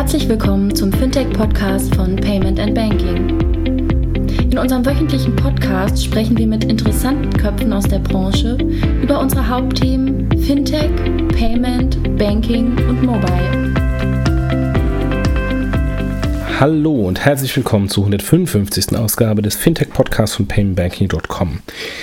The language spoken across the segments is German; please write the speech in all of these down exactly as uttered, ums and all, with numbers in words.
Herzlich willkommen zum Fintech-Podcast von Payment and Banking. In unserem wöchentlichen Podcast sprechen wir mit interessanten Köpfen aus der Branche über unsere Hauptthemen Fintech, Payment, Banking und Mobile. Hallo und herzlich willkommen zur hundertfünfundfünfzigsten Ausgabe des Fintech-Podcasts von payment banking punkt com.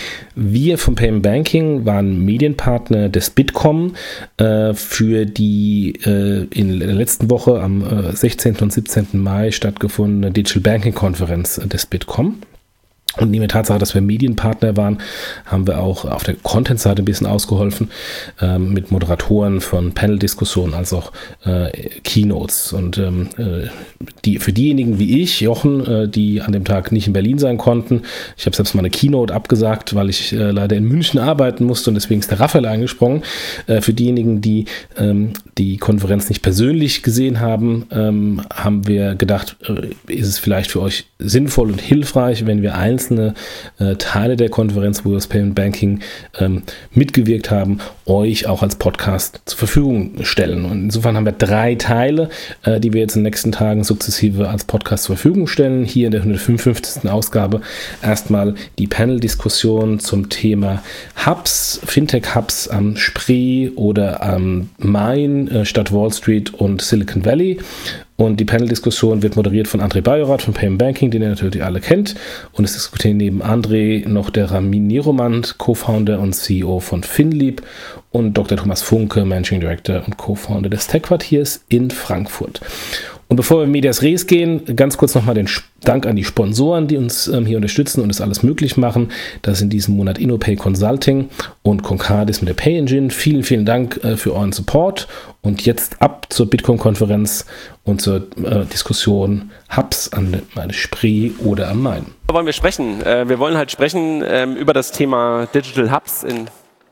Wir von Payment Banking waren Medienpartner des Bitkom äh, für die äh, in der letzten Woche am äh, sechzehnten und siebzehnten Mai stattgefundene Digital Banking Konferenz des Bitkom. Und neben der Tatsache, dass wir Medienpartner waren, haben wir auch auf der Content-Seite ein bisschen ausgeholfen ähm, mit Moderatoren von Panel-Diskussionen als auch äh, Keynotes. Und ähm, äh, die, für diejenigen wie ich, Jochen, äh, die an dem Tag nicht in Berlin sein konnten, ich habe selbst mal eine Keynote abgesagt, weil ich äh, leider in München arbeiten musste und deswegen ist der Raphael eingesprungen. Äh, für diejenigen, die ähm, die Konferenz nicht persönlich gesehen haben, ähm, haben wir gedacht, äh, ist es vielleicht für euch sinnvoll und hilfreich, wenn wir einzelne einzelne äh, Teile der Konferenz, wo wir das Payment Banking ähm, mitgewirkt haben, euch auch als Podcast zur Verfügung stellen. Und insofern haben wir drei Teile, äh, die wir jetzt in den nächsten Tagen sukzessive als Podcast zur Verfügung stellen. Hier in der hundertfünfundfünfzigsten Ausgabe erstmal die Panel-Diskussion zum Thema Hubs, Fintech-Hubs am Spree oder am Main äh, statt Wall Street und Silicon Valley. Und die Panel-Diskussion wird moderiert von André Bajorath von Payment Banking, den ihr natürlich alle kennt. Und es diskutieren neben André noch der Ramin Niromand, Co-Founder und C E O von Finlieb, und Doktor Thomas Funke, Managing Director und Co-Founder des Tech-Quartiers in Frankfurt. Und bevor wir in Medias Res gehen, ganz kurz nochmal den Dank an die Sponsoren, die uns ähm, hier unterstützen und das alles möglich machen. Das ist in diesem Monat InnoPay Consulting und Concardis mit der Pay Engine. Vielen, vielen Dank äh, für euren Support. Und jetzt ab zur Bitkom-Konferenz und zur äh, Diskussion Hubs an der Spree oder am Main. Worüber wollen wir sprechen? Äh, wir wollen halt sprechen ähm, über das Thema Digital Hubs in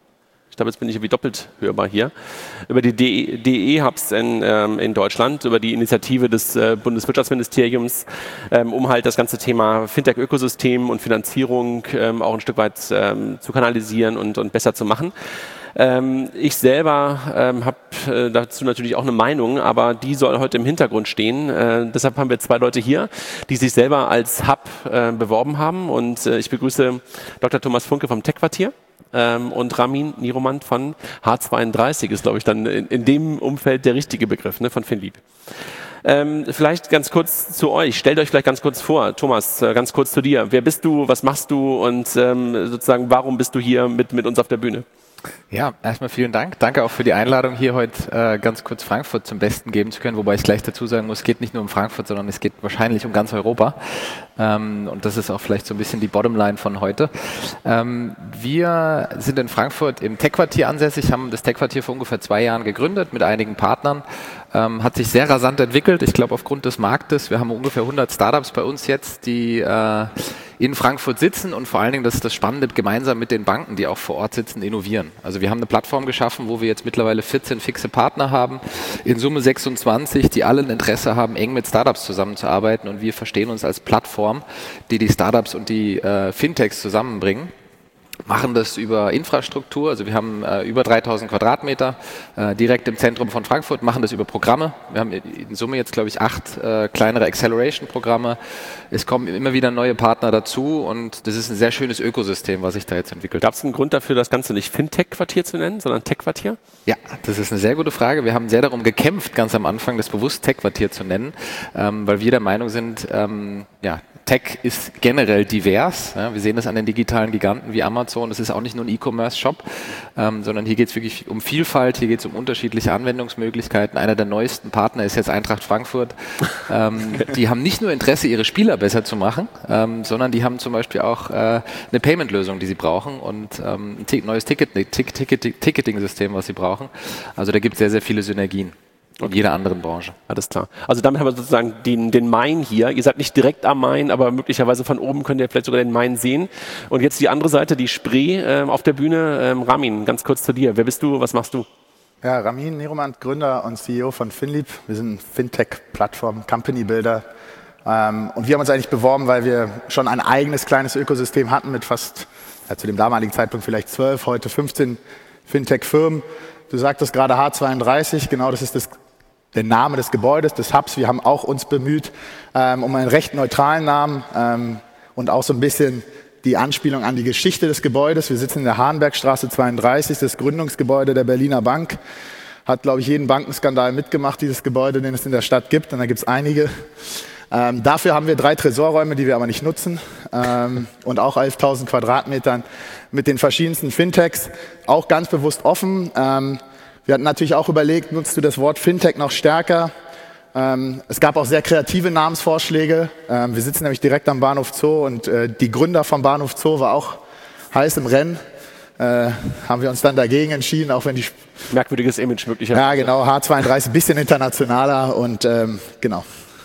Ich glaube, jetzt bin ich irgendwie doppelt hörbar hier, über die D E-Hubs in, ähm, in Deutschland, über die Initiative des äh, Bundeswirtschaftsministeriums, ähm, um halt das ganze Thema Fintech-Ökosystem und Finanzierung ähm, auch ein Stück weit ähm, zu kanalisieren und, und besser zu machen. Ähm, ich selber ähm, habe äh, dazu natürlich auch eine Meinung, aber die soll heute im Hintergrund stehen. Äh, deshalb haben wir zwei Leute hier, die sich selber als Hub äh, beworben haben, und äh, ich begrüße Doktor Thomas Funke vom Tech-Quartier. Ähm, und Ramin Niromand von H zweiunddreißig ist, glaube ich, dann in, in dem Umfeld der richtige Begriff, ne, von Finlieb. Ähm, vielleicht ganz kurz zu euch. Stellt euch vielleicht ganz kurz vor. Thomas, äh, ganz kurz zu dir. Wer bist du, was machst du und ähm, sozusagen, warum bist du hier mit, mit uns auf der Bühne? Ja, erstmal vielen Dank. Danke auch für die Einladung, hier heute äh, ganz kurz Frankfurt zum Besten geben zu können, wobei ich gleich dazu sagen muss, es geht nicht nur um Frankfurt, sondern es geht wahrscheinlich um ganz Europa. Ähm, und das ist auch vielleicht so ein bisschen die Bottomline von heute. Ähm, wir sind in Frankfurt im Tech-Quartier ansässig, haben das Tech-Quartier vor ungefähr zwei Jahren gegründet mit einigen Partnern. Ähm, hat sich sehr rasant entwickelt, ich glaube aufgrund des Marktes. Wir haben ungefähr hundert Startups bei uns jetzt, die äh, in Frankfurt sitzen, und vor allen Dingen, das ist das Spannende, gemeinsam mit den Banken, die auch vor Ort sitzen, innovieren. Also wir haben eine Plattform geschaffen, wo wir jetzt mittlerweile vierzehn fixe Partner haben, in Summe sechsundzwanzig, die alle ein Interesse haben, eng mit Startups zusammenzuarbeiten, und wir verstehen uns als Plattform, die die Startups und die äh, Fintechs zusammenbringen. Machen das über Infrastruktur, also wir haben äh, über dreitausend Quadratmeter äh, direkt im Zentrum von Frankfurt, machen das über Programme. Wir haben in Summe jetzt, glaube ich, acht äh, kleinere Acceleration-Programme. Es kommen immer wieder neue Partner dazu, und das ist ein sehr schönes Ökosystem, was sich da jetzt entwickelt. Gab es einen Grund dafür, das Ganze nicht Fintech-Quartier zu nennen, sondern Tech-Quartier? Ja, das ist eine sehr gute Frage. Wir haben sehr darum gekämpft, ganz am Anfang das bewusst Tech-Quartier zu nennen, ähm, weil wir der Meinung sind, ähm, ja, Tech ist generell divers. Ja, wir sehen das an den digitalen Giganten wie Amazon. Das ist auch nicht nur ein E-Commerce-Shop, ähm, sondern hier geht es wirklich um Vielfalt, hier geht es um unterschiedliche Anwendungsmöglichkeiten. Einer der neuesten Partner ist jetzt Eintracht Frankfurt. Ähm, die haben nicht nur Interesse, ihre Spieler besser zu machen, ähm, sondern die haben zum Beispiel auch äh, eine Payment-Lösung, die sie brauchen, und ähm, ein Tick, neues Ticket, Tick, Ticket, Ticketing-System, was sie brauchen. Also da gibt es sehr, sehr viele Synergien. In okay. jeder anderen Branche. Alles klar. Also damit haben wir sozusagen den, den Main hier. Ihr seid nicht direkt am Main, aber möglicherweise von oben könnt ihr vielleicht sogar den Main sehen. Und jetzt die andere Seite, die Spree äh, auf der Bühne. Ähm, Ramin, ganz kurz zu dir. Wer bist du? Was machst du? Ja, Ramin Niromand, Gründer und C E O von Finlieb. Wir sind Fintech-Plattform, Company Builder. Ähm, und wir haben uns eigentlich beworben, weil wir schon ein eigenes kleines Ökosystem hatten mit fast, ja, zu dem damaligen Zeitpunkt vielleicht zwölf, heute fünfzehn Fintech-Firmen. Du sagtest gerade H zweiunddreißig, genau das ist das der Name des Gebäudes, des Hubs. Wir haben auch uns bemüht ähm, um einen recht neutralen Namen ähm, und auch so ein bisschen die Anspielung an die Geschichte des Gebäudes. Wir sitzen in der Hahnbergstraße zweiunddreißig, das Gründungsgebäude der Berliner Bank. Hat, glaube ich, jeden Bankenskandal mitgemacht, dieses Gebäude, den es in der Stadt gibt. Und da gibt es einige. Ähm, dafür haben wir drei Tresorräume, die wir aber nicht nutzen. Ähm, und auch elftausend Quadratmetern mit den verschiedensten Fintechs. Auch ganz bewusst offen. Ähm, wir hatten natürlich auch überlegt, nutzt du das Wort Fintech noch stärker? Ähm, es gab auch sehr kreative Namensvorschläge. Ähm, wir sitzen nämlich direkt am Bahnhof Zoo und äh, die Gründer vom Bahnhof Zoo war auch heiß im Rennen. Äh, haben wir uns dann dagegen entschieden, auch wenn die... Merkwürdiges Image möglicherweise. Ja, genau, H zweiunddreißig, ein bisschen internationaler und ähm, genau.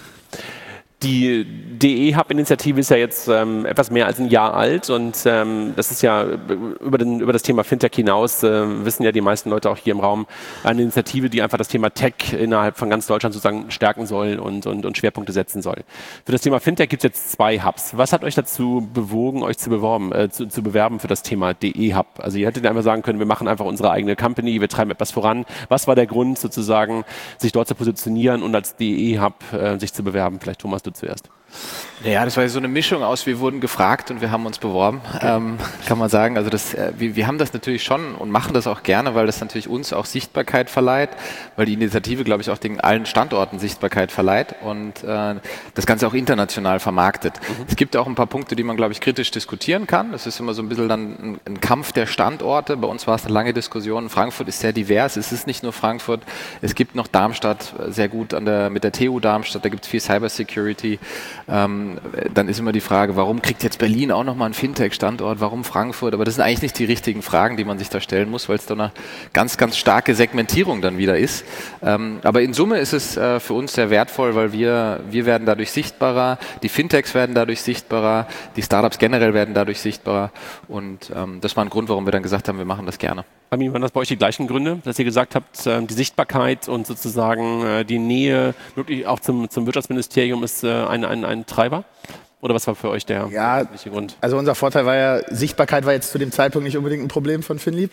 Die D E-Hub-Initiative ist ja jetzt ähm, etwas mehr als ein Jahr alt und ähm, das ist ja über, den, über das Thema Fintech hinaus, äh, wissen ja die meisten Leute auch hier im Raum, eine Initiative, die einfach das Thema Tech innerhalb von ganz Deutschland sozusagen stärken soll und, und, und Schwerpunkte setzen soll. Für das Thema Fintech gibt es jetzt zwei Hubs. Was hat euch dazu bewogen, euch zu beworben, äh, zu, zu bewerben für das Thema D E-Hub? Also ihr hättet einfach sagen können, wir machen einfach unsere eigene Company, wir treiben etwas voran. Was war der Grund sozusagen, sich dort zu positionieren und als D E-Hub äh, sich zu bewerben? Vielleicht Thomas, du zuerst. Ja, das war so eine Mischung aus, wir wurden gefragt und wir haben uns beworben, okay. ähm, kann man sagen. Also das, äh, wir, wir haben das natürlich schon und machen das auch gerne, weil das natürlich uns auch Sichtbarkeit verleiht, weil die Initiative, glaube ich, auch den allen Standorten Sichtbarkeit verleiht und äh, das Ganze auch international vermarktet. Mhm. Es gibt auch ein paar Punkte, die man, glaube ich, kritisch diskutieren kann. Das ist immer so ein bisschen dann ein, ein Kampf der Standorte. Bei uns war es eine lange Diskussion. Frankfurt ist sehr divers. Es ist nicht nur Frankfurt. Es gibt noch Darmstadt, sehr gut an der, mit der T U Darmstadt. Da gibt es viel Cybersecurity. Ähm, dann ist immer die Frage, warum kriegt jetzt Berlin auch nochmal einen Fintech-Standort, warum Frankfurt? Aber das sind eigentlich nicht die richtigen Fragen, die man sich da stellen muss, weil es da eine ganz, ganz starke Segmentierung dann wieder ist. Ähm, aber in Summe ist es äh, für uns sehr wertvoll, weil wir, wir werden dadurch sichtbarer, die Fintechs werden dadurch sichtbarer, die Startups generell werden dadurch sichtbarer und ähm, das war ein Grund, warum wir dann gesagt haben, wir machen das gerne. Armin, waren das bei euch die gleichen Gründe, dass ihr gesagt habt, die Sichtbarkeit und sozusagen die Nähe wirklich auch zum, zum Wirtschaftsministerium ist ein, ein, ein Treiber? Oder was war für euch der ja, Grund? Also unser Vorteil war ja, Sichtbarkeit war jetzt zu dem Zeitpunkt nicht unbedingt ein Problem von Finlieb.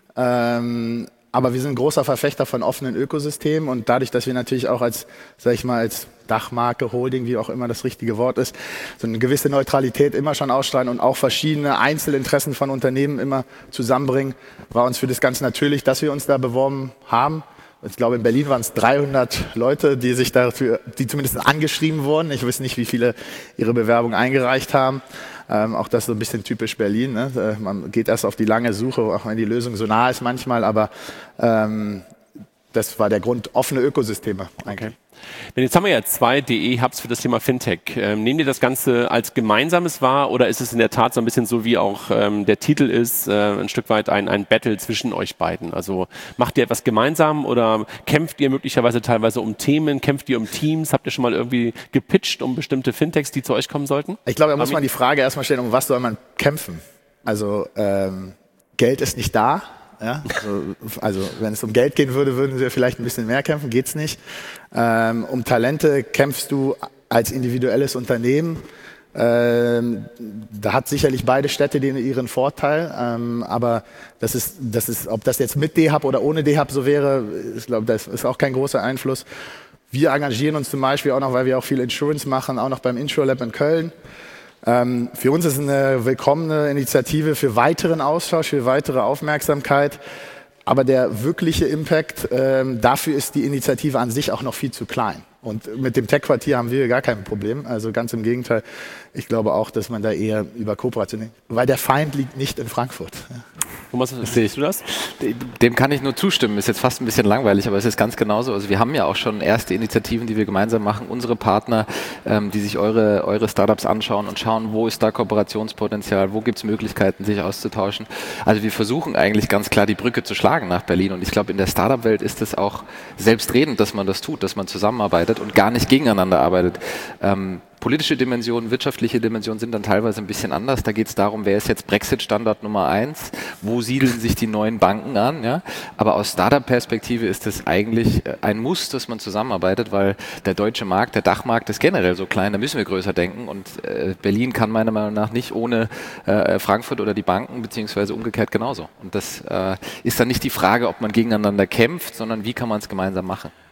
Ähm, aber wir sind ein großer Verfechter von offenen Ökosystemen und dadurch, dass wir natürlich auch als, sag ich mal, als Dachmarke, Holding, wie auch immer das richtige Wort ist, so eine gewisse Neutralität immer schon ausstrahlen und auch verschiedene Einzelinteressen von Unternehmen immer zusammenbringen, war uns für das ganz natürlich, dass wir uns da beworben haben. Ich glaube, in Berlin waren es dreihundert Leute, die sich dafür, die zumindest angeschrieben wurden. Ich weiß nicht, wie viele ihre Bewerbung eingereicht haben. Ähm, auch das ist so ein bisschen typisch Berlin. Ne? Man geht erst auf die lange Suche, auch wenn die Lösung so nah ist manchmal. Aber ähm, das war der Grund, offene Ökosysteme eigentlich. Okay. Jetzt haben wir ja zwei D E-Hubs für das Thema Fintech. Ähm, nehmt ihr das Ganze als Gemeinsames wahr oder ist es in der Tat so ein bisschen so, wie auch ähm, der Titel ist, äh, ein Stück weit ein, ein Battle zwischen euch beiden? Also macht ihr etwas gemeinsam oder kämpft ihr möglicherweise teilweise um Themen, kämpft ihr um Teams? Habt ihr schon mal irgendwie gepitcht um bestimmte Fintechs, die zu euch kommen sollten? Ich glaube, da muss man die Frage erstmal stellen, um was soll man kämpfen? Also ähm, Geld ist nicht da. Ja, also, also wenn es um Geld gehen würde, würden wir vielleicht ein bisschen mehr kämpfen, geht's nicht. Ähm, um Talente kämpfst du als individuelles Unternehmen. Ähm, da hat sicherlich beide Städte den, ihren Vorteil, ähm, aber das ist, das ist, ob das jetzt mit D-Hub oder ohne D-Hub so wäre, ich glaube, das ist auch kein großer Einfluss. Wir engagieren uns zum Beispiel auch noch, weil wir auch viel Insurance machen, auch noch beim InsurLab in Köln. Ähm, für uns ist es eine willkommene Initiative für weiteren Austausch, für weitere Aufmerksamkeit. Aber der wirkliche Impact, ähm, dafür ist die Initiative an sich auch noch viel zu klein. Und mit dem Tech-Quartier haben wir gar kein Problem. Also ganz im Gegenteil. Ich glaube auch, dass man da eher über Kooperation, weil der Feind liegt nicht in Frankfurt. Thomas, siehst du das? Dem kann ich nur zustimmen. Ist jetzt fast ein bisschen langweilig, aber es ist ganz genauso. Also wir haben ja auch schon erste Initiativen, die wir gemeinsam machen. Unsere Partner, ähm, die sich eure, eure Startups anschauen und schauen, wo ist da Kooperationspotenzial, wo gibt es Möglichkeiten, sich auszutauschen. Also wir versuchen eigentlich ganz klar die Brücke zu schlagen nach Berlin. Und ich glaube, in der Startup-Welt ist es auch selbstredend, dass man das tut, dass man zusammenarbeitet und gar nicht gegeneinander arbeitet. Ähm, Politische Dimensionen, wirtschaftliche Dimensionen sind dann teilweise ein bisschen anders. Da geht es darum, wer ist jetzt Brexit-Standard Nummer eins, wo siedeln sich die neuen Banken an. Ja? Aber aus Startup-Perspektive ist es eigentlich ein Muss, dass man zusammenarbeitet, weil der deutsche Markt, der Dachmarkt ist generell so klein, da müssen wir größer denken. Und äh, Berlin kann meiner Meinung nach nicht ohne äh, Frankfurt oder die Banken, beziehungsweise umgekehrt genauso. Und das äh, ist dann nicht die Frage, ob man gegeneinander kämpft, sondern wie kann man es gemeinsam machen.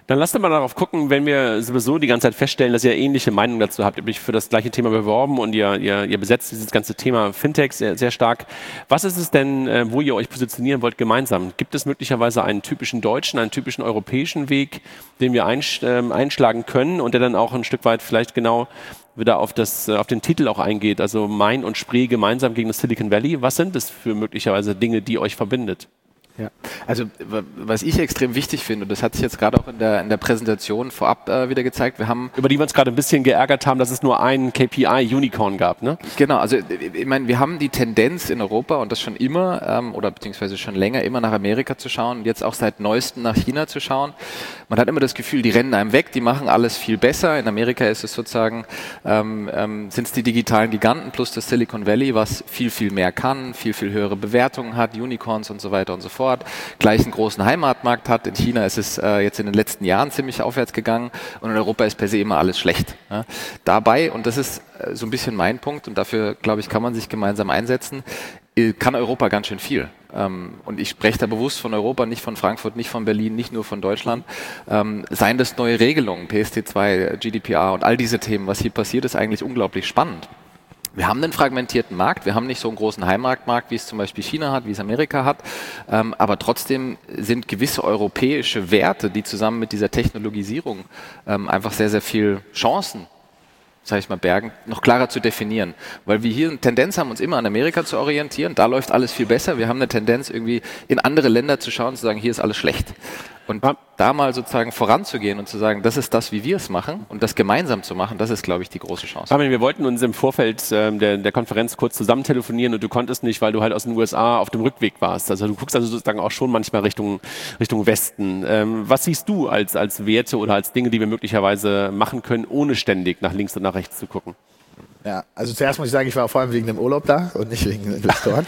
Dann lasst uns mal darauf gucken, wenn wir sowieso die ganze Zeit feststellen, dass ihr ähnliche Meinungen dazu habt. Ihr habt euch für das gleiche Thema beworben und ihr, ihr, ihr besetzt dieses ganze Thema Fintech sehr, sehr stark. Was ist es denn, wo ihr euch positionieren wollt gemeinsam? Gibt es möglicherweise einen typischen deutschen, einen typischen europäischen Weg, den wir einschlagen können und der dann auch ein Stück weit vielleicht genau wieder auf, das, auf den Titel auch eingeht, also Main und Spree gemeinsam gegen das Silicon Valley? Was sind das für möglicherweise Dinge, die euch verbindet? Ja, also was ich extrem wichtig finde, und das hat sich jetzt gerade auch in der, in der Präsentation vorab äh, wieder gezeigt, wir haben... Über die wir uns gerade ein bisschen geärgert haben, dass es nur einen K P I-Unicorn gab, ne? Genau, also ich meine, wir haben die Tendenz in Europa und das schon immer, ähm, oder beziehungsweise schon länger, immer nach Amerika zu schauen und jetzt auch seit neuestem nach China zu schauen. Man hat immer das Gefühl, die rennen einem weg, die machen alles viel besser. In Amerika ist es sozusagen, ähm, ähm, sind es die digitalen Giganten plus das Silicon Valley, was viel, viel mehr kann, viel, viel höhere Bewertungen hat, Unicorns und so weiter und so fort. Gleich einen großen Heimatmarkt hat. In China ist es äh, jetzt in den letzten Jahren ziemlich aufwärts gegangen und in Europa ist per se immer alles schlecht. Ja. Dabei, und das ist äh, so ein bisschen mein Punkt und dafür, glaube ich, kann man sich gemeinsam einsetzen, äh, kann Europa ganz schön viel. Ähm, und ich spreche da bewusst von Europa, nicht von Frankfurt, nicht von Berlin, nicht nur von Deutschland. Ähm, seien das neue Regelungen, P S T zwei, G D P R und all diese Themen, was hier passiert, ist eigentlich unglaublich spannend. Wir haben einen fragmentierten Markt, wir haben nicht so einen großen Heimatmarkt, wie es zum Beispiel China hat, wie es Amerika hat, ähm, aber trotzdem sind gewisse europäische Werte, die zusammen mit dieser Technologisierung ähm, einfach sehr, sehr viel Chancen, sage ich mal, bergen, noch klarer zu definieren. Weil wir hier eine Tendenz haben, uns immer an Amerika zu orientieren, da läuft alles viel besser, wir haben eine Tendenz, irgendwie in andere Länder zu schauen und zu sagen, hier ist alles schlecht. Und da mal sozusagen voranzugehen und zu sagen, das ist das, wie wir es machen und das gemeinsam zu machen, das ist, glaube ich, die große Chance. Armin, wir wollten uns im Vorfeld ähm, der, der Konferenz kurz zusammen telefonieren und du konntest nicht, weil du halt aus den U S A auf dem Rückweg warst. Also du guckst also sozusagen auch schon manchmal Richtung, Richtung Westen. Ähm, was siehst du als, als Werte oder als Dinge, die wir möglicherweise machen können, ohne ständig nach links und nach rechts zu gucken? Ja, also zuerst muss ich sagen, ich war vor allem wegen dem Urlaub da und nicht wegen den Investoren.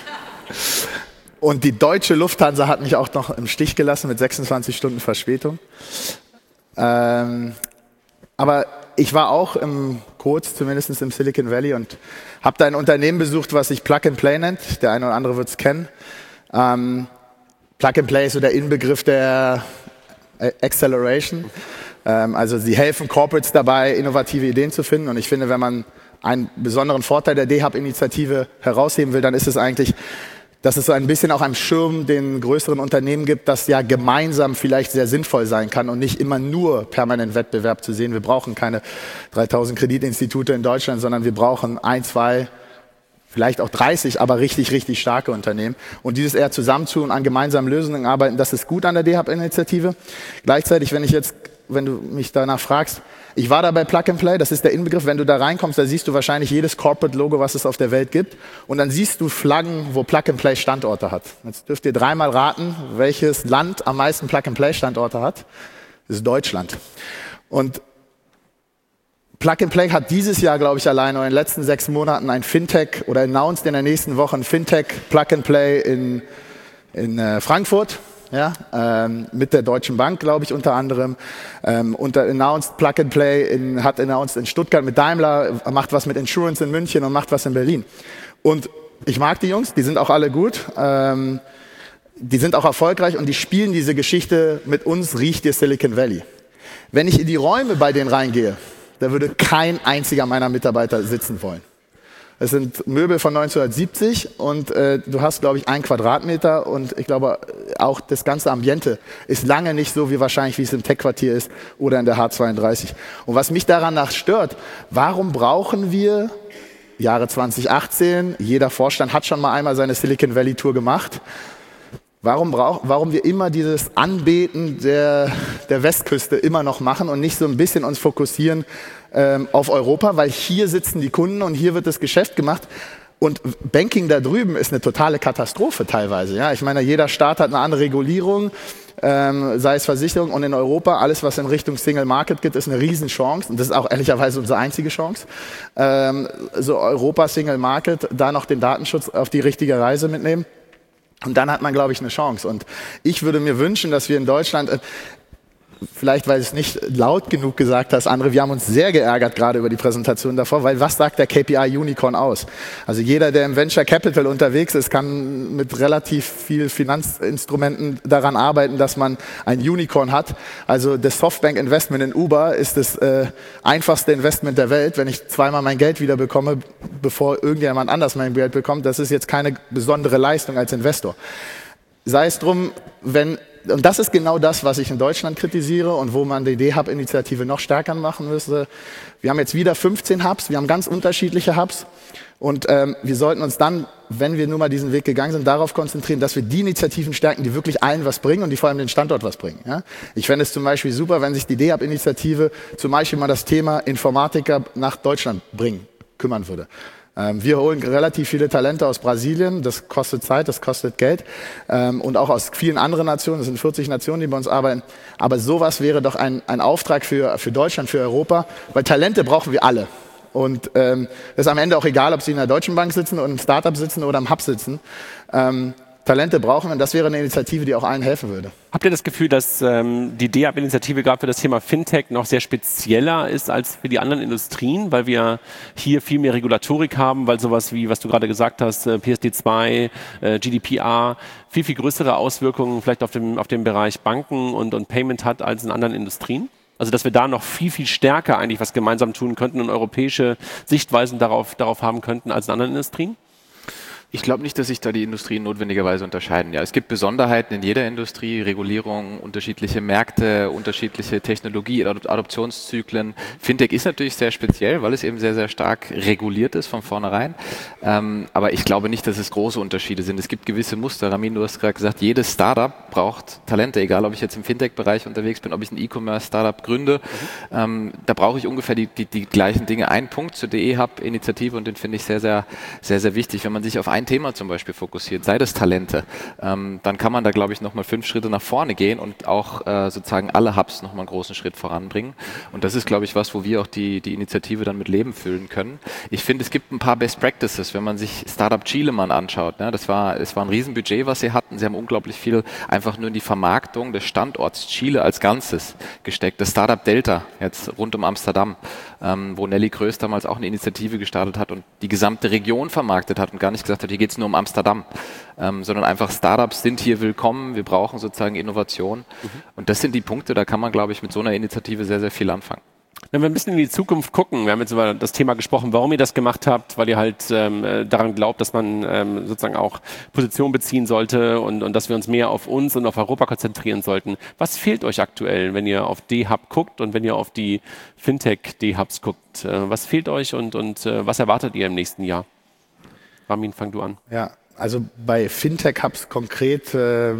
Und die deutsche Lufthansa hat mich auch noch im Stich gelassen mit sechsundzwanzig Stunden Verspätung. Ähm, aber ich war auch im, kurz zumindest im Silicon Valley und habe da ein Unternehmen besucht, was sich Plug and Play nennt. Der eine oder andere wird es kennen. Ähm, Plug and Play ist so der Inbegriff der Acceleration. Ähm, also sie helfen Corporates dabei, innovative Ideen zu finden. Und ich finde, wenn man einen besonderen Vorteil der D-Hub-Initiative herausheben will, dann ist es eigentlich, dass es so ein bisschen auch einen Schirm den größeren Unternehmen gibt, das ja gemeinsam vielleicht sehr sinnvoll sein kann und nicht immer nur permanent Wettbewerb zu sehen. Wir brauchen keine dreitausend Kreditinstitute in Deutschland, sondern wir brauchen ein, zwei, vielleicht auch dreißig, aber richtig, richtig starke Unternehmen. Und dieses eher zusammentun und an gemeinsamen Lösungen arbeiten, das ist gut an der D-Hub-Initiative. Gleichzeitig, wenn ich jetzt, wenn du mich danach fragst, ich war da bei Plug and Play, das ist der Inbegriff. Wenn du da reinkommst, da siehst du wahrscheinlich jedes Corporate-Logo, was es auf der Welt gibt. Und dann siehst du Flaggen, wo Plug and Play Standorte hat. Jetzt dürft ihr dreimal raten, welches Land am meisten Plug and Play Standorte hat. Das ist Deutschland. Und Plug and Play hat dieses Jahr, glaube ich, allein oder in den letzten sechs Monaten ein Fintech oder announced in der nächsten Woche ein Fintech Plug and Play in, in äh, Frankfurt. Ja, ähm, mit der Deutschen Bank, glaube ich, unter anderem. Ähm, unter announced Plug and Play in, hat announced in Stuttgart mit Daimler, macht was mit Insurance in München und macht was in Berlin. Und ich mag die Jungs, die sind auch alle gut. Ähm, die sind auch erfolgreich und die spielen diese Geschichte mit uns, riecht ihr Silicon Valley. Wenn ich in die Räume bei denen reingehe, da würde kein einziger meiner Mitarbeiter sitzen wollen. Es sind Möbel von neunzehnhundertsiebzig und äh, du hast, glaube ich, einen Quadratmeter und ich glaube, auch das ganze Ambiente ist lange nicht so, wie wahrscheinlich, wie es im Tech-Quartier ist oder in der H zweiunddreißig. Und was mich daran nach stört, warum brauchen wir Jahre zwanzig achtzehn, jeder Vorstand hat schon mal einmal seine Silicon Valley Tour gemacht, warum, brauch, warum wir immer dieses Anbeten der, der Westküste immer noch machen und nicht so ein bisschen uns fokussieren auf Europa, weil hier sitzen die Kunden und hier wird das Geschäft gemacht. Und Banking da drüben ist eine totale Katastrophe teilweise. Ja, ich meine, jeder Staat hat eine andere Regulierung, ähm, sei es Versicherung. Und in Europa, alles, was in Richtung Single Market geht, ist eine Riesenchance. Und das ist auch ehrlicherweise unsere einzige Chance. Ähm, so Europa, Single Market, da noch den Datenschutz auf die richtige Reise mitnehmen. Und dann hat man, glaube ich, eine Chance. Und ich würde mir wünschen, dass wir in Deutschland... Äh, vielleicht weil du es nicht laut genug gesagt hast, André, wir haben uns sehr geärgert gerade über die Präsentation davor, weil was sagt der K P I Unicorn aus? Also jeder, der im Venture Capital unterwegs ist, kann mit relativ viel Finanzinstrumenten daran arbeiten, dass man ein Unicorn hat. Also das Softbank Investment in Uber ist das äh, einfachste Investment der Welt. Wenn ich zweimal mein Geld wieder bekomme, bevor irgendjemand anders mein Geld bekommt, das ist jetzt keine besondere Leistung als Investor. Sei es drum, wenn, und das ist genau das, was ich in Deutschland kritisiere und wo man die D-Hub-Initiative noch stärker machen müsste. Wir haben jetzt wieder fünfzehn Hubs, wir haben ganz unterschiedliche Hubs und ähm, wir sollten uns dann, wenn wir nur mal diesen Weg gegangen sind, darauf konzentrieren, dass wir die Initiativen stärken, die wirklich allen was bringen und die vor allem den Standort was bringen. Ja? Ich fände es zum Beispiel super, wenn sich die D-Hub-Initiative zum Beispiel mal das Thema Informatiker nach Deutschland bringen, kümmern würde. Wir holen relativ viele Talente aus Brasilien, das kostet Zeit, das kostet Geld und auch aus vielen anderen Nationen, es sind vierzig Nationen, die bei uns arbeiten, aber sowas wäre doch ein, ein Auftrag für, für Deutschland, für Europa, weil Talente brauchen wir alle und ähm, das ist am Ende auch egal, ob sie in der Deutschen Bank sitzen oder im Startup sitzen oder im Hub sitzen. Ähm, Talente brauchen und das wäre eine Initiative, die auch allen helfen würde. Habt ihr das Gefühl, dass ähm, die D-Hub-Initiative gerade für das Thema Fintech noch sehr spezieller ist als für die anderen Industrien, weil wir hier viel mehr Regulatorik haben, weil sowas wie, was du gerade gesagt hast, äh, P S D zwei, äh, G D P R, viel, viel größere Auswirkungen vielleicht auf dem, auf dem Bereich Banken und, und Payment hat als in anderen Industrien? Also dass wir da noch viel, viel stärker eigentlich was gemeinsam tun könnten und europäische Sichtweisen darauf, darauf haben könnten als in anderen Industrien? Ich glaube nicht, dass sich da die Industrien notwendigerweise unterscheiden. Ja, es gibt Besonderheiten in jeder Industrie, Regulierung, unterschiedliche Märkte, unterschiedliche Technologie, Adoptionszyklen. Fintech ist natürlich sehr speziell, weil es eben sehr, sehr stark reguliert ist von vornherein. Ähm, aber ich glaube nicht, dass es große Unterschiede sind. Es gibt gewisse Muster. Ramin, du hast gerade gesagt, jedes Startup braucht Talente, egal ob ich jetzt im Fintech-Bereich unterwegs bin, ob ich ein E-Commerce-Startup gründe. Mhm. Ähm, da brauche ich ungefähr die, die, die gleichen Dinge. Ein Punkt zur D E-Hub-Initiative und den finde ich sehr, sehr, sehr, sehr wichtig. Wenn man sich auf ein Thema zum Beispiel fokussiert, sei das Talente, ähm, dann kann man da, glaube ich, nochmal fünf Schritte nach vorne gehen und auch äh, sozusagen alle Hubs nochmal einen großen Schritt voranbringen. Und das ist, glaube ich, was, wo wir auch die, die Initiative dann mit Leben füllen können. Ich finde, es gibt ein paar Best Practices, wenn man sich Startup Chile mal anschaut. Ne? Das war, es war ein Riesenbudget, was sie hatten. Sie haben unglaublich viel einfach nur in die Vermarktung des Standorts Chile als Ganzes gesteckt. Das Startup Delta, jetzt rund um Amsterdam, ähm, wo Nelly Kroes damals auch eine Initiative gestartet hat und die gesamte Region vermarktet hat und gar nicht gesagt hat, hier geht es nur um Amsterdam, ähm, sondern einfach Startups sind hier willkommen, wir brauchen sozusagen Innovation. Mhm. Und das sind die Punkte, da kann man, glaube ich, mit so einer Initiative sehr, sehr viel anfangen. Wenn wir ein bisschen in die Zukunft gucken, wir haben jetzt über das Thema gesprochen, warum ihr das gemacht habt, weil ihr halt ähm, daran glaubt, dass man ähm, sozusagen auch Position beziehen sollte und, und dass wir uns mehr auf uns und auf Europa konzentrieren sollten. Was fehlt euch aktuell, wenn ihr auf D-Hub guckt und wenn ihr auf die Fintech-D-Hubs guckt? Äh, was fehlt euch und, und äh, was erwartet ihr im nächsten Jahr? Ramin, fang du an. Ja, also bei Fintech-Hubs konkret äh,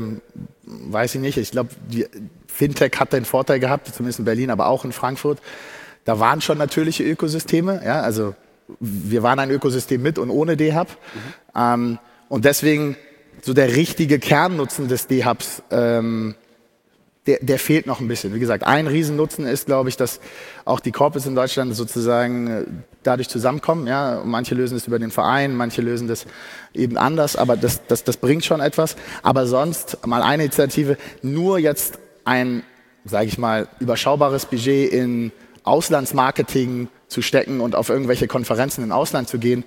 weiß ich nicht. Ich glaube, die Fintech hat den Vorteil gehabt, zumindest in Berlin, aber auch in Frankfurt. Da waren schon natürliche Ökosysteme. Ja, also wir waren ein Ökosystem mit und ohne D-Hub. Mhm. Ähm, und deswegen so der richtige Kernnutzen des D-Hubs, ähm, der, der fehlt noch ein bisschen. Wie gesagt, ein Riesennutzen ist, glaube ich, dass auch die Corporates in Deutschland sozusagen dadurch zusammenkommen. Ja, manche lösen das über den Verein, manche lösen das eben anders, aber das, das, das bringt schon etwas. Aber sonst mal eine Initiative, nur jetzt ein, sage ich mal, überschaubares Budget in Auslandsmarketing zu stecken und auf irgendwelche Konferenzen im Ausland zu gehen.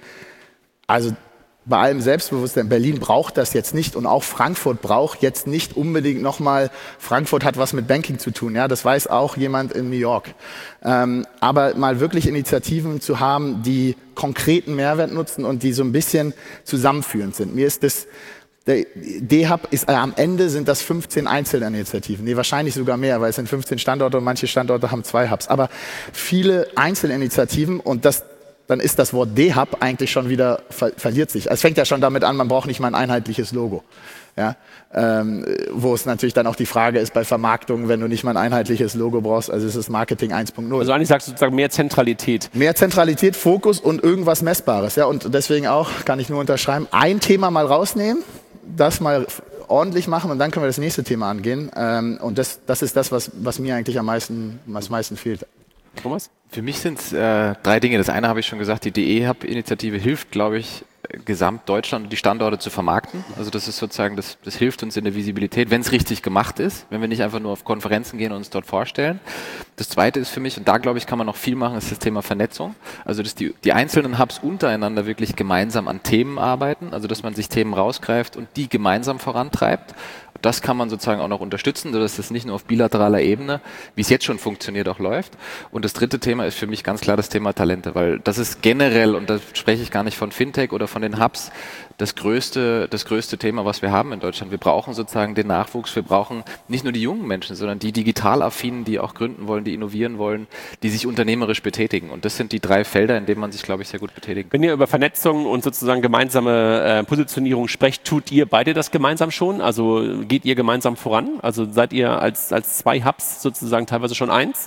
Also bei allem Selbstbewusstsein, Berlin braucht das jetzt nicht und auch Frankfurt braucht jetzt nicht unbedingt nochmal, Frankfurt hat was mit Banking zu tun, ja, das weiß auch jemand in New York. Ähm, aber mal wirklich Initiativen zu haben, die konkreten Mehrwert nutzen und die so ein bisschen zusammenführend sind. Mir ist das, der D-Hub ist, äh, am Ende sind das fünfzehn Einzelinitiativen, nee, wahrscheinlich sogar mehr, weil es sind fünfzehn Standorte und manche Standorte haben zwei Hubs, aber viele Einzelinitiativen und das dann ist das Wort D-Hub eigentlich schon wieder, ver verliert sich. Es fängt ja schon damit an, man braucht nicht mal ein einheitliches Logo. Ja? Ähm, wo es natürlich dann auch die Frage ist bei Vermarktung, wenn du nicht mal ein einheitliches Logo brauchst, also es ist Marketing eins Punkt null. Also eigentlich sagst du sozusagen mehr Zentralität. Mehr Zentralität, Fokus und irgendwas Messbares. Ja? Und deswegen auch, kann ich nur unterschreiben, ein Thema mal rausnehmen, das mal ordentlich machen und dann können wir das nächste Thema angehen. Ähm, und das, das ist das, was, was mir eigentlich am meisten, am meisten fehlt. Thomas? Für mich sind es äh, drei Dinge. Das eine habe ich schon gesagt, die D E-Hub-Initiative hilft, glaube ich, Gesamtdeutschland und die Standorte zu vermarkten. Also das ist sozusagen, das, das hilft uns in der Visibilität, wenn es richtig gemacht ist, wenn wir nicht einfach nur auf Konferenzen gehen und uns dort vorstellen. Das Zweite ist für mich, und da glaube ich, kann man noch viel machen, ist das Thema Vernetzung. Also dass die, die einzelnen Hubs untereinander wirklich gemeinsam an Themen arbeiten, also dass man sich Themen rausgreift und die gemeinsam vorantreibt. Das kann man sozusagen auch noch unterstützen, sodass das nicht nur auf bilateraler Ebene, wie es jetzt schon funktioniert, auch läuft. Und das dritte Thema ist für mich ganz klar das Thema Talente, weil das ist generell, und da spreche ich gar nicht von Fintech oder von den Hubs, das größte, das größte Thema, was wir haben in Deutschland. Wir brauchen sozusagen den Nachwuchs, wir brauchen nicht nur die jungen Menschen, sondern die digital-affinen, die auch gründen wollen, die innovieren wollen, die sich unternehmerisch betätigen. Und das sind die drei Felder, in denen man sich, glaube ich, sehr gut betätigen kann. Wenn ihr über Vernetzung und sozusagen gemeinsame äh, Positionierung sprecht, tut ihr beide das gemeinsam schon? Also geht ihr gemeinsam voran? Also seid ihr als, als zwei Hubs sozusagen teilweise schon eins?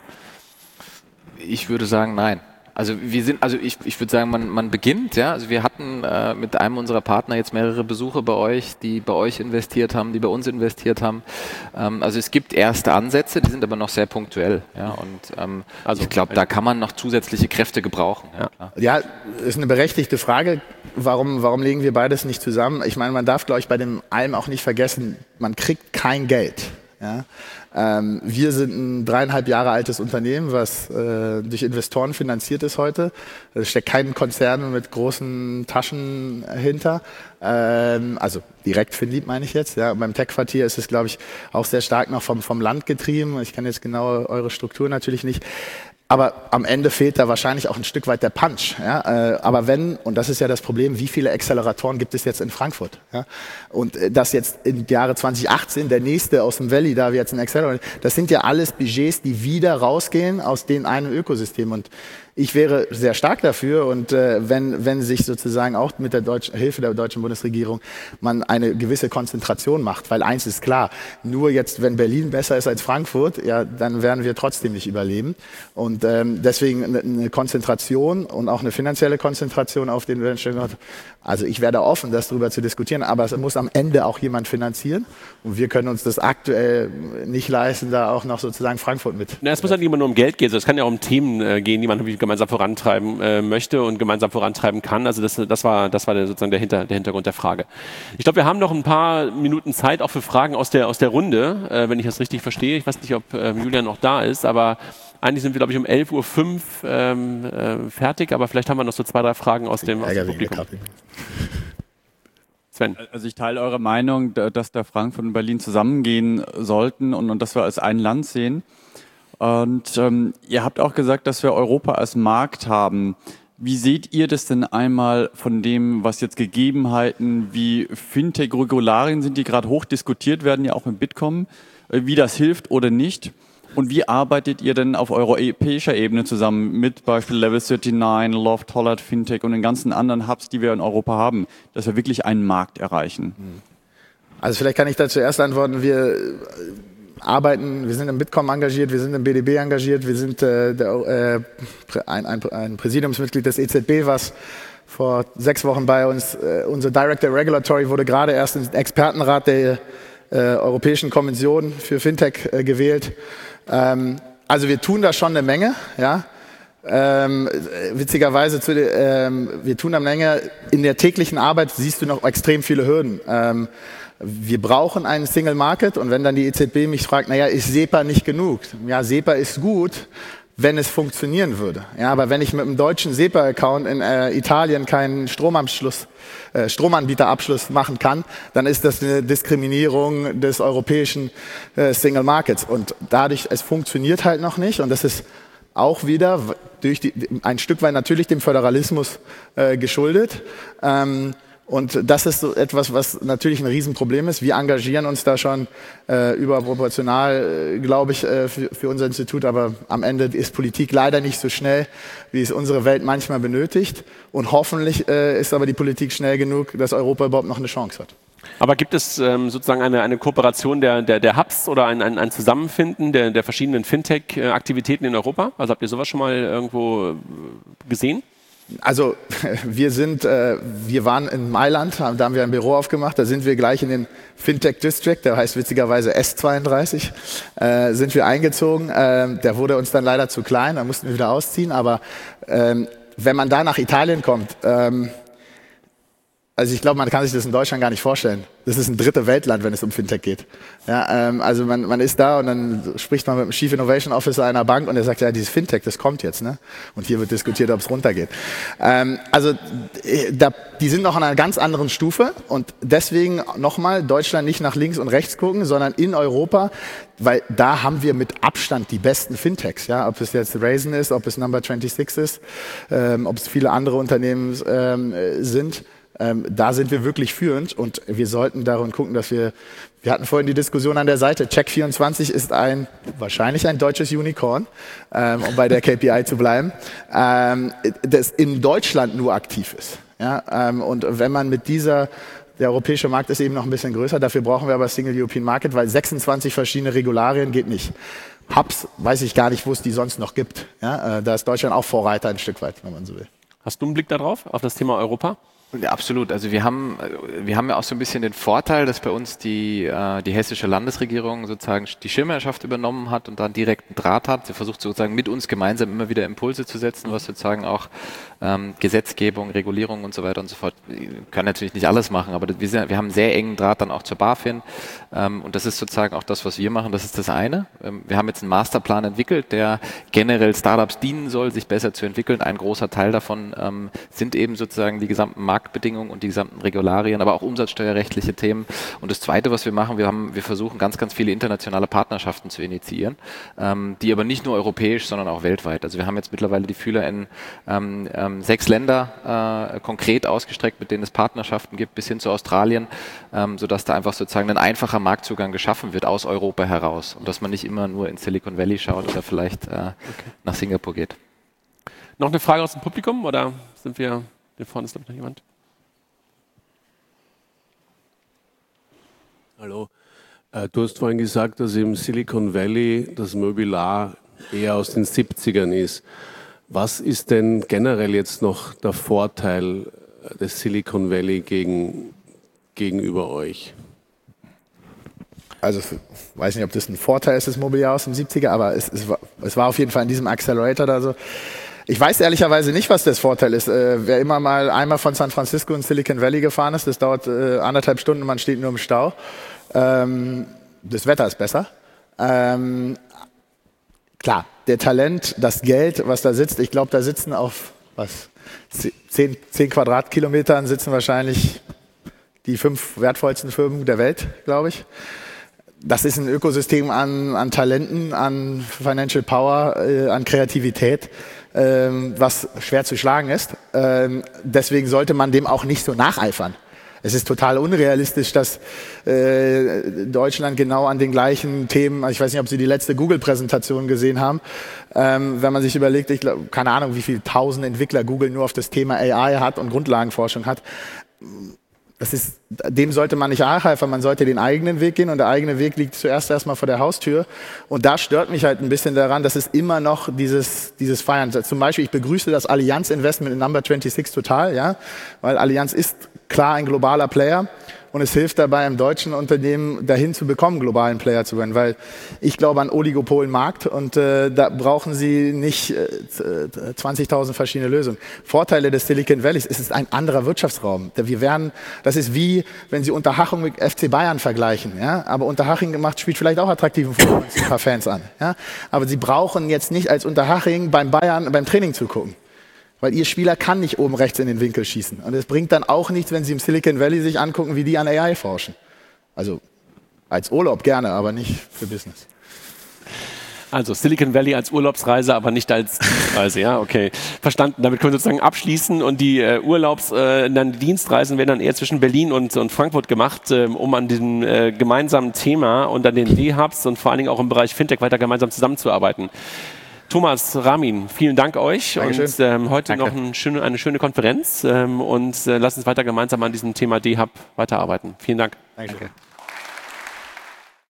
Ich würde sagen, nein. Also wir sind, also ich, ich würde sagen, man, man beginnt, ja. Also wir hatten äh, mit einem unserer Partner jetzt mehrere Besuche bei euch, die bei euch investiert haben, die bei uns investiert haben. Ähm, also es gibt erste Ansätze, die sind aber noch sehr punktuell, ja. Und ähm, also ich glaube, da kann man noch zusätzliche Kräfte gebrauchen. Ja, ja, ist eine berechtigte Frage. Warum, warum legen wir beides nicht zusammen? Ich meine, man darf, glaube ich, bei dem allem auch nicht vergessen, man kriegt kein Geld. Ja? Ähm, wir sind ein dreieinhalb Jahre altes Unternehmen, was äh, durch Investoren finanziert ist heute. Da steckt kein Konzern mit großen Taschen hinter. Ähm, also direkt Finlieb meine ich jetzt. Ja. Beim Tech-Quartier ist es, glaube ich, auch sehr stark noch vom, vom Land getrieben. Ich kann jetzt genau eure Struktur natürlich nicht. Aber am Ende fehlt da wahrscheinlich auch ein Stück weit der Punch. Ja? Äh, aber wenn, und das ist ja das Problem, wie viele Acceleratoren gibt es jetzt in Frankfurt? Ja? Und äh, das jetzt im Jahre zwanzig achtzehn, der nächste aus dem Valley, da wir jetzt ein Accelerator, das sind ja alles Budgets, die wieder rausgehen aus dem einen Ökosystem. Und ich wäre sehr stark dafür und äh, wenn, wenn sich sozusagen auch mit der deutschen, Hilfe der deutschen Bundesregierung man eine gewisse Konzentration macht, weil eins ist klar, nur jetzt, wenn Berlin besser ist als Frankfurt, ja, dann werden wir trotzdem nicht überleben. Und ähm, deswegen eine, eine Konzentration und auch eine finanzielle Konzentration auf den Standort. Also ich werde offen, das darüber zu diskutieren, aber es muss am Ende auch jemand finanzieren und wir können uns das aktuell nicht leisten, da auch noch sozusagen Frankfurt mit. Na, es muss halt nicht immer nur um Geld gehen, es kann ja auch um Themen äh, gehen, die man gemeinsam vorantreiben äh, möchte und gemeinsam vorantreiben kann. Also das, das war, das war der, sozusagen der, Hinter, der Hintergrund der Frage. Ich glaube, wir haben noch ein paar Minuten Zeit auch für Fragen aus der, aus der Runde, äh, wenn ich das richtig verstehe. Ich weiß nicht, ob äh, Julian noch da ist, aber eigentlich sind wir, glaube ich, um elf Uhr fünf ähm, äh, fertig, aber vielleicht haben wir noch so zwei, drei Fragen aus dem, aus dem Publikum. Sven. Also ich teile eure Meinung, dass da Frankfurt und Berlin zusammengehen sollten und, und dass wir als ein Land sehen. Und ähm, ihr habt auch gesagt, dass wir Europa als Markt haben. Wie seht ihr das denn einmal von dem, was jetzt Gegebenheiten wie Fintech-Regularien sind, die gerade hoch diskutiert werden, ja auch im Bitkom, wie das hilft oder nicht? Und wie arbeitet ihr denn auf europäischer Ebene zusammen mit Beispiel Level neununddreißig, Loft, Hollard, Fintech und den ganzen anderen Hubs, die wir in Europa haben, dass wir wirklich einen Markt erreichen? Also vielleicht kann ich da zuerst antworten. Wir arbeiten, wir sind im Bitkom engagiert, wir sind im B D B engagiert, wir sind äh, der, äh, ein, ein, ein Präsidiumsmitglied des E Z B, was vor sechs Wochen bei uns, äh, unser Director Regulatory wurde gerade erst im Expertenrat der äh, Europäischen Kommission für Fintech äh, gewählt. Ähm, also wir tun da schon eine Menge, ja. Ähm, witzigerweise, zu de, ähm, wir tun eine Menge. In der täglichen Arbeit siehst du noch extrem viele Hürden. Ähm, wir brauchen einen Single Market und wenn dann die E Z B mich fragt, naja, ist SEPA nicht genug? Ja, SEPA ist gut, wenn es funktionieren würde. Ja, aber wenn ich mit einem deutschen SEPA-Account in äh, Italien keinen Stromanschluss, äh, Stromanbieterabschluss machen kann, dann ist das eine Diskriminierung des europäischen äh, Single Markets. Und dadurch, es funktioniert halt noch nicht und das ist auch wieder durch die, ein Stück weit natürlich dem Föderalismus äh, geschuldet. Ähm, Und das ist so etwas, was natürlich ein Riesenproblem ist. Wir engagieren uns da schon äh, überproportional, äh, glaube ich, äh, für, für unser Institut. Aber am Ende ist Politik leider nicht so schnell, wie es unsere Welt manchmal benötigt. Und hoffentlich äh, ist aber die Politik schnell genug, dass Europa überhaupt noch eine Chance hat. Aber gibt es ähm, sozusagen eine, eine Kooperation der, der, der Hubs oder ein, ein, ein Zusammenfinden der, der verschiedenen Fintech-Aktivitäten in Europa? Also habt ihr sowas schon mal irgendwo gesehen? Also wir sind, äh, wir waren in Mailand, da haben wir ein Büro aufgemacht, da sind wir gleich in den Fintech District, der heißt witzigerweise S zweiunddreißig, äh, sind wir eingezogen. Äh, der wurde uns dann leider zu klein, da mussten wir wieder ausziehen, aber ähm, wenn man da nach Italien kommt, ähm, Also ich glaube, man kann sich das in Deutschland gar nicht vorstellen. Das ist ein dritte Weltland, wenn es um Fintech geht. Ja, ähm, also man, man ist da und dann spricht man mit dem Chief Innovation Officer einer Bank und der sagt, ja, dieses Fintech, das kommt jetzt. Ne? Und hier wird diskutiert, ob es runtergeht. Ähm, also da, die sind noch an einer ganz anderen Stufe und deswegen nochmal Deutschland nicht nach links und rechts gucken, sondern in Europa, weil da haben wir mit Abstand die besten Fintechs. Ja? Ob es jetzt Raisin ist, ob es Number sechsundzwanzig ist, ähm, ob es viele andere Unternehmen ähm, sind. Ähm, da sind wir wirklich führend und wir sollten darin gucken, dass wir, wir hatten vorhin die Diskussion an der Seite, Check vierundzwanzig ist ein, wahrscheinlich ein deutsches Unicorn, ähm, um bei der K P I zu bleiben, ähm, das in Deutschland nur aktiv ist. Ja? Ähm, und wenn man mit dieser, der europäische Markt ist eben noch ein bisschen größer, dafür brauchen wir aber Single European Market, weil sechsundzwanzig verschiedene Regularien geht nicht. Hubs, weiß ich gar nicht, wo es die sonst noch gibt. Ja? Äh, da ist Deutschland auch Vorreiter ein Stück weit, wenn man so will. Hast du einen Blick darauf, auf das Thema Europa? Ja, absolut. Also wir haben, wir haben ja auch so ein bisschen den Vorteil, dass bei uns die, äh, die hessische Landesregierung sozusagen die Schirmherrschaft übernommen hat und dann direkt einen Draht hat. Sie versucht sozusagen mit uns gemeinsam immer wieder Impulse zu setzen, was sozusagen auch ähm, Gesetzgebung, Regulierung und so weiter und so fort. Wir können natürlich nicht alles machen, aber wir, sind, wir haben einen sehr engen Draht dann auch zur BaFin ähm, und das ist sozusagen auch das, was wir machen. Das ist das eine. Ähm, wir haben jetzt einen Masterplan entwickelt, der generell Startups dienen soll, sich besser zu entwickeln. Ein großer Teil davon ähm, sind eben sozusagen die gesamten Marktbedingungen und die gesamten Regularien, aber auch umsatzsteuerrechtliche Themen. Und das Zweite, was wir machen, wir haben, wir versuchen ganz, ganz viele internationale Partnerschaften zu initiieren, ähm, die aber nicht nur europäisch, sondern auch weltweit. Also wir haben jetzt mittlerweile die Fühler in ähm, ähm, sechs Länder äh, konkret ausgestreckt, mit denen es Partnerschaften gibt, bis hin zu Australien, ähm, sodass da einfach sozusagen ein einfacher Marktzugang geschaffen wird aus Europa heraus und dass man nicht immer nur in Silicon Valley schaut oder vielleicht äh, okay. nach Singapur geht. Noch eine Frage aus dem Publikum oder sind wir, hier vorne ist glaube ich noch jemand? Hallo, äh, du hast vorhin gesagt, dass im Silicon Valley das Mobiliar eher aus den siebzigern ist. Was ist denn generell jetzt noch der Vorteil des Silicon Valley gegen, gegenüber euch? Also ich weiß nicht, ob das ein Vorteil ist, das Mobiliar aus den siebziger, aber es, es, war, es war auf jeden Fall in diesem Accelerator da so. Ich weiß ehrlicherweise nicht, was das Vorteil ist. Äh, wer immer mal einmal von San Francisco in Silicon Valley gefahren ist, das dauert äh, anderthalb Stunden, man steht nur im Stau. Ähm, das Wetter ist besser. Ähm, klar, der Talent, das Geld, was da sitzt, ich glaube, da sitzen auf was, zehn, zehn Quadratkilometern sitzen wahrscheinlich die fünf wertvollsten Firmen der Welt, glaube ich. Das ist ein Ökosystem an, an Talenten, an Financial Power, äh, an Kreativität, ähm, was schwer zu schlagen ist. Ähm, deswegen sollte man dem auch nicht so nacheifern. Es ist total unrealistisch, dass äh, Deutschland genau an den gleichen Themen, also ich weiß nicht, ob Sie die letzte Google-Präsentation gesehen haben, ähm, wenn man sich überlegt, ich glaube, keine Ahnung, wie viele tausend Entwickler Google nur auf das Thema A I hat und Grundlagenforschung hat. Das ist, dem sollte man nicht nachhelfen, man sollte den eigenen Weg gehen und der eigene Weg liegt zuerst erstmal vor der Haustür. Und da stört mich halt ein bisschen daran, dass es immer noch dieses, dieses Feiern. Zum Beispiel, ich begrüße das Allianz-Investment in Number sechsundzwanzig total, ja, weil Allianz ist klar ein globaler Player. Und es hilft dabei, im deutschen Unternehmen dahin zu bekommen, globalen Player zu werden, weil ich glaube an Oligopolmarkt und äh, da brauchen Sie nicht äh, zwanzigtausend verschiedene Lösungen. Vorteile des Silicon Valleys, es ist ein anderer Wirtschaftsraum. Wir werden, das ist wie, wenn Sie Unterhaching mit F C Bayern vergleichen, ja, aber Unterhaching gemacht spielt vielleicht auch attraktiven Fußball ein paar Fans an, ja, aber Sie brauchen jetzt nicht als Unterhaching beim Bayern beim Training zu gucken. Weil Ihr Spieler kann nicht oben rechts in den Winkel schießen. Und es bringt dann auch nichts, wenn Sie im Silicon Valley sich angucken, wie die an A I forschen. Also als Urlaub gerne, aber nicht für Business. Also Silicon Valley als Urlaubsreise, aber nicht als Dienstreise, ja, okay. Verstanden. Damit können wir sozusagen abschließen und die äh, Urlaubs-, äh, dann die Dienstreisen werden dann eher zwischen Berlin und, und Frankfurt gemacht, äh, um an diesem äh, gemeinsamen Thema und an den D-Hubs und vor allen Dingen auch im Bereich Fintech weiter gemeinsam zusammenzuarbeiten. Thomas, Ramin, vielen Dank euch. Dankeschön. Und ähm, heute Danke. noch ein schöne, eine schöne Konferenz ähm, und äh, lasst uns weiter gemeinsam an diesem Thema D-Hub weiterarbeiten. Vielen Dank. Dankeschön.